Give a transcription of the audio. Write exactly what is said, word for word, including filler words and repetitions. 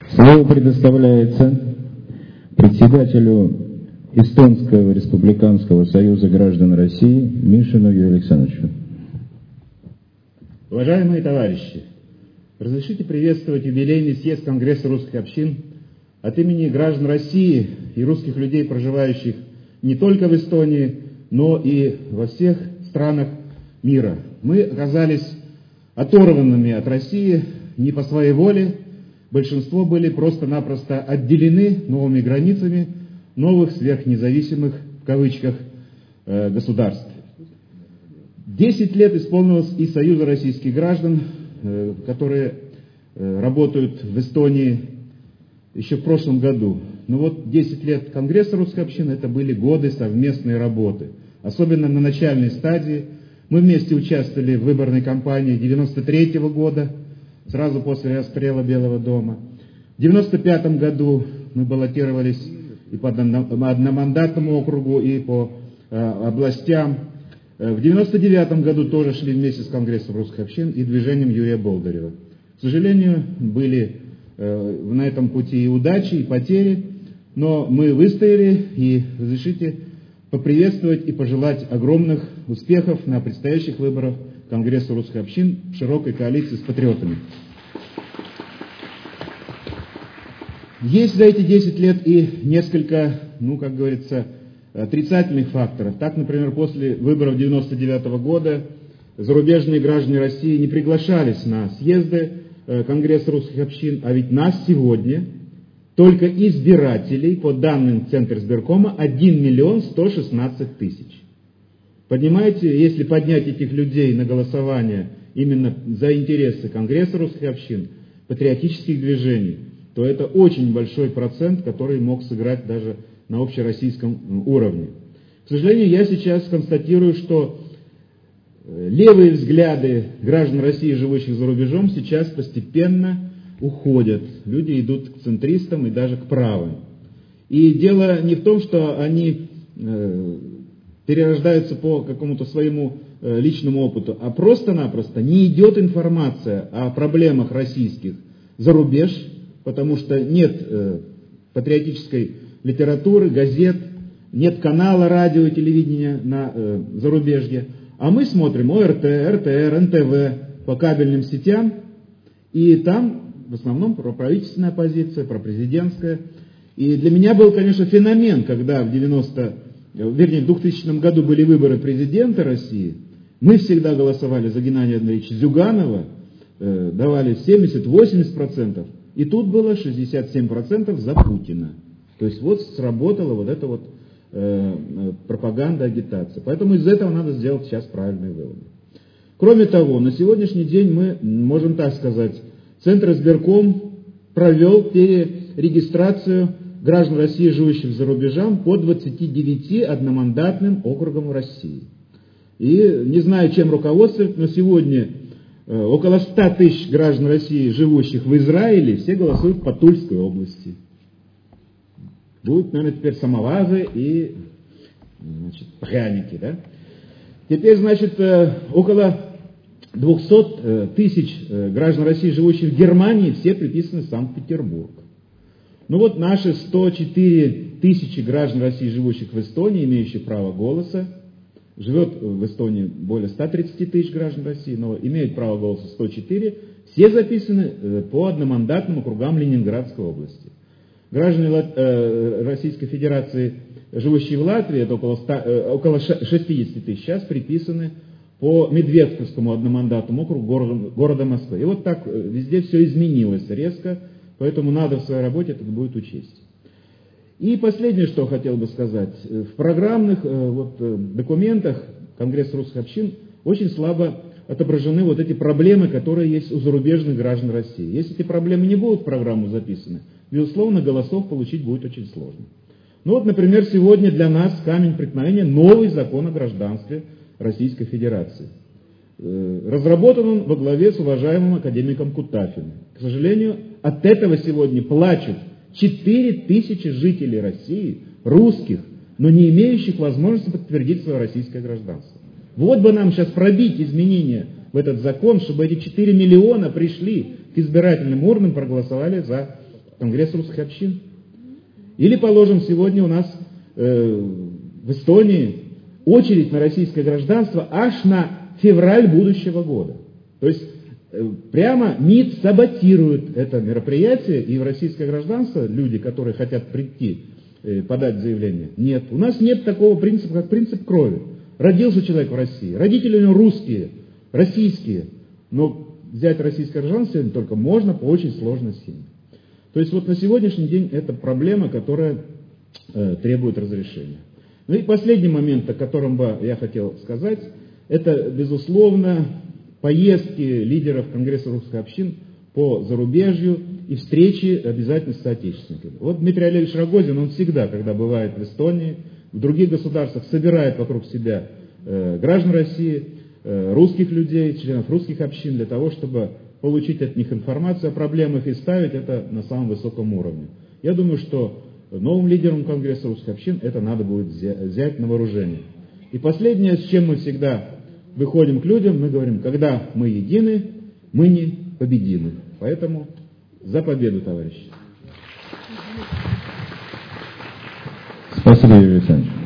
Слово предоставляется председателю Эстонского республиканского союза граждан России Мишину Юрию Александровичу. Уважаемые товарищи, разрешите приветствовать юбилейный съезд Конгресса русских общин от имени граждан России и русских людей, проживающих не только в Эстонии, но и во всех странах мира. Мы оказались оторванными от России не по своей воле, большинство были просто-напросто отделены новыми границами новых сверхнезависимых, в кавычках, государств. Десять лет исполнилось и Союза российских граждан, которые работают в Эстонии еще в прошлом году. Но вот десять лет Конгресса русской общины — это были годы совместной работы. Особенно на начальной стадии. Мы вместе участвовали в выборной кампании девяносто третьего года, сразу после расстрела Белого дома. В девяносто пятом году мы баллотировались и по одномандатному округу, и по э, областям. В девяносто девятом году тоже шли вместе с Конгрессом русских общин и движением Юрия Болдырева. К сожалению, были э, на этом пути и удачи, и потери, но мы выстояли, и разрешите поприветствовать и пожелать огромных успехов на предстоящих выборах Конгресса русских общин в широкой коалиции с патриотами. Есть за эти десять лет и несколько, ну, как говорится, отрицательных факторов. Так, например, после выборов девяносто девятого года зарубежные граждане России не приглашались на съезды Конгресса русских общин, а ведь нас сегодня, только избирателей, по данным Центризбиркома, один миллион сто шестнадцать тысяч. Понимаете, если поднять этих людей на голосование именно за интересы Конгресса русских общин, патриотических движений, то это очень большой процент, который мог сыграть даже на общероссийском уровне. К сожалению, я сейчас констатирую, что левые взгляды граждан России, живущих за рубежом, сейчас постепенно уходят. Люди идут к центристам и даже к правым. И дело не в том, что они э, перерождаются по какому-то своему э, личному опыту, а просто-напросто не идет информация о проблемах российских за рубеж, потому что нет э, патриотической литературы, газет, нет канала радио и телевидения на э, зарубежье. А мы смотрим ОРТ, РТР, эн тэ вэ по кабельным сетям, и там в основном проправительственная позиция, пропрезидентская. И для меня был, конечно, феномен, когда в девяносто, вернее, в двухтысячном году были выборы президента России. Мы всегда голосовали за Геннадия Андреевича Зюганова, э, давали семьдесят-восемьдесят процентов. И тут было шестьдесят семь процентов за Путина. То есть вот сработала вот эта вот э, пропаганда, агитация. Поэтому из этого надо сделать сейчас правильные выводы. Кроме того, на сегодняшний день мы, можем так сказать, Центризбирком провел перерегистрацию граждан России, живущих за рубежом, по двадцати девяти одномандатным округам в России. И не знаю, чем руководствуется, но сегодня э, около ста тысяч граждан России, живущих в Израиле, все голосуют по Тульской области. Будут, наверное, теперь самовазы и, значит, пряники, да? Теперь, значит, около двухсот тысяч граждан России, живущих в Германии, все приписаны в Санкт-Петербург. Ну вот наши сто четыре тысячи граждан России, живущих в Эстонии, имеющих право голоса, живет в Эстонии более ста тридцати тысяч граждан России, но имеют право голоса сто четыре, все записаны по одномандатным округам Ленинградской области. Граждане Российской Федерации, живущие в Латвии, это около, ста, около шестидесяти тысяч, сейчас приписаны по Медведковскому одномандатному округу города, города Москвы. И вот так везде все изменилось резко, поэтому надо в своей работе это будет учесть. И последнее, что хотел бы сказать. В программных вот, документах Конгресса русских общин очень слабо отображены вот эти проблемы, которые есть у зарубежных граждан России. Если эти проблемы не будут в программу записаны, безусловно, голосов получить будет очень сложно. Ну вот, например, сегодня для нас камень преткновения новый закон о гражданстве Российской Федерации. Разработан он во главе с уважаемым академиком Кутафиным. К сожалению, от этого сегодня плачут четыре тысячи жителей России, русских, но не имеющих возможности подтвердить свое российское гражданство. Вот бы нам сейчас пробить изменения в этот закон, чтобы эти четыре миллиона пришли к избирательным урнам, проголосовали за Конгресс русских общин. Или, положим, сегодня у нас э, в Эстонии очередь на российское гражданство аж на февраль будущего года. То есть э, прямо МИД саботирует это мероприятие, и в российское гражданство люди, которые хотят прийти, э, подать заявление, нет. У нас нет такого принципа, как принцип крови. Родился человек в России, родители у него русские, российские, но взять российское гражданство сегодня только можно по очень сложной схеме. То есть вот на сегодняшний день это проблема, которая э, требует разрешения. Ну и последний момент, о котором бы я хотел сказать, это, безусловно, поездки лидеров Конгресса русских общин по зарубежью и встречи обязательно с соотечественниками. Вот Дмитрий Олегович Рогозин, он всегда, когда бывает в Эстонии, в других государствах, собирает вокруг себя э, граждан России, э, русских людей, членов русских общин, для того, чтобы получить от них информацию о проблемах и ставить это на самом высоком уровне. Я думаю, что новым лидерам Конгресса русских общин это надо будет взять на вооружение. И последнее, с чем мы всегда выходим к людям, мы говорим, когда мы едины, мы не победимы. Поэтому за победу, товарищи. Спасибо, Юрий Александрович.